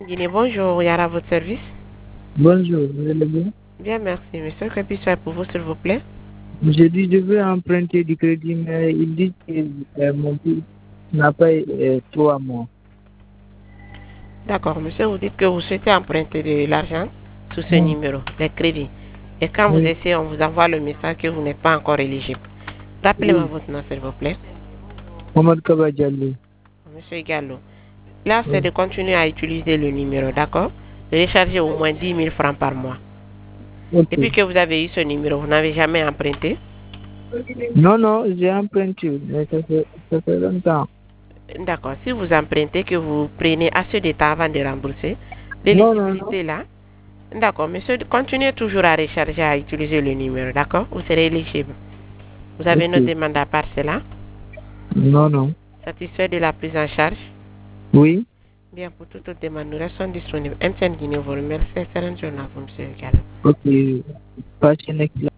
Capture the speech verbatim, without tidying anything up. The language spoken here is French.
Guinée, bonjour, Yara, à votre service. Bonjour, vous allez bien? Bien, merci. Monsieur, que puis-je faire pour vous, s'il vous plaît? J'ai dit je veux emprunter du crédit, mais il dit que euh, mon fils n'a pas euh, trois mois. D'accord, monsieur, vous dites que vous souhaitez emprunter de l'argent sous ce Oui, numéro, les crédits. Et quand vous oui, essayez, on vous envoie le message que vous n'êtes pas encore éligible. Rappelez-moi oui. votre nom, s'il vous plaît. Mohamed Kaba Diallo. Monsieur Gallo. Là, c'est Oui. de continuer à utiliser le numéro, d'accord? De recharger au moins dix mille francs par mois. Ok. Depuis que vous avez eu ce numéro, vous n'avez jamais emprunté? Non, non, j'ai emprunté, mais ça fait, ça fait longtemps. D'accord. Si vous empruntez, que vous prenez assez de temps avant de rembourser, Non, non, non. l'éligibilité est là. D'accord, monsieur, continuez toujours à recharger, à utiliser le numéro, d'accord? Vous serez éligible. Vous avez Ok. notre demande à part cela. Non, non. Satisfait de la prise en charge? Oui. Bien, pour toute autre demande, nous restons disponibles. M T N Guinée vous remercie. Excellente journée à vous, monsieur Gallo. Ok. Passez une excellente